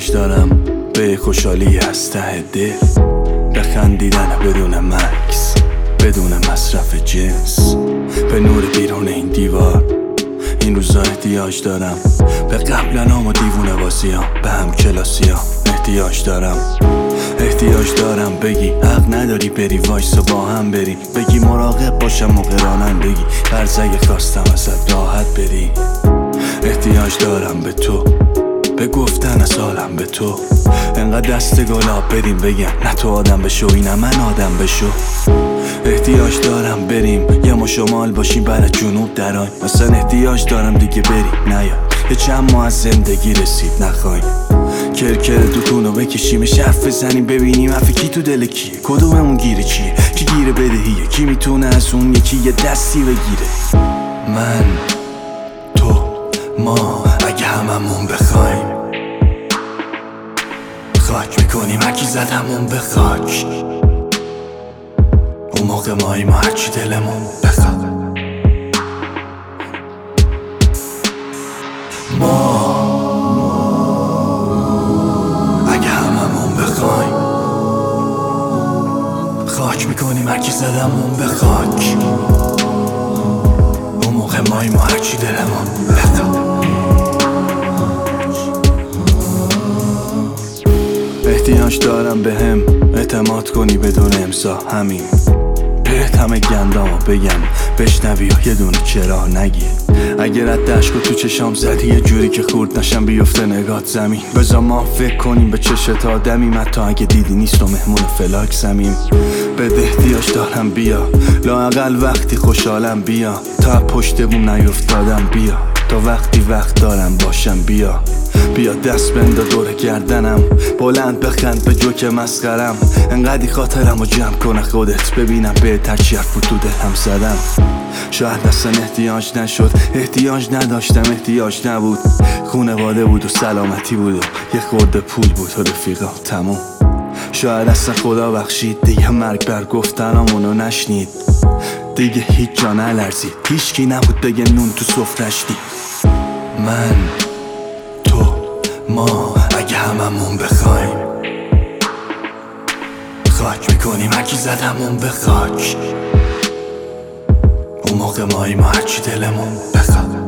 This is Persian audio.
احتیاج دارم به خوشحالی از ته دل، به خندیدن بدون مکس، بدون مصرف جنس، به نور بیرون این دیوار. این روزا احتیاج دارم به قبلنام و دیوونه بازیام، به هم کلاسیام احتیاج دارم بگی حق نداری بری وایسا با هم بریم، بگی مراقب باشم و قرانن بگی فرض اگه خواستم ازت راحت بری. احتیاج دارم به تو، به گفتن از حالم به تو، انقدر دست گلاب بریم بگم نه تو آدم بشو اینم من آدم بشو. احتیاج دارم بریم یه ما شمال باشیم برای جنوب درآیم، مثلا احتیاج دارم دیگه بریم نیا یه چند ماه از زندگی رسید نخوایم کرکر دوتونو بکشیم، حرف بزنیم ببینیم حرف کی تو دل کیه، کدوممون گیره چیه، کی گیره بدهیه، کی میتونه از اون یکی یه دستی بگیره. من تو ما اگه هممون بخوایم خاک میکنیم هرکی زدمون به خاک، اون موقع مایی ما هرچی دلمون بخواد. ما اگه هممون بخوایم خاک میکنیم هرکی زدمون به خاک، اون موقع مایی ما هرچی دلمون بخواد. احتیاج دارم به هم اعتماد کنی بدون امضا، همین بهت همه گندامو بگم بشنوی و یه دونه چرا نگی. اگر رد عشقو تو چشام زدی یه جوری که خورد نشم بیفته نگات زمین، بذار ما فکر کنیم به چشت آدمیم، حتی اگه دیدی نیست و مهمون فلاک زمین. بده احتیاج دارم بیا لااقل وقتی خوشحالم بیا، تا پشت بوم نیفتادم بیا، تا وقتی وقت دارم باشم بیا دست بنده دور گردنم، بلند بخند به جوک مسخرم، انقدی خاطرم رو جمع کنه خودت ببینم به ترچی حرف تو دلم زدم. شاید اصلا احتیاج نشد، احتیاج نداشتم، احتیاج نبود، خونواده بود و سلامتی بود و یه خورده پول بود و رفیقا تموم. شاید اصلا خدا بخشید دیگه مرگ بر گفتنامونو نشنید، دیگه هیچ جا نلرزید، هیچکی نبود بگه نون تو سفرش دید. من تو ما اگه هممون بخوایم خاک میکنیم هرکی زدمون به خاک، اون موقع مایی ما هرچی دلمون بخواد.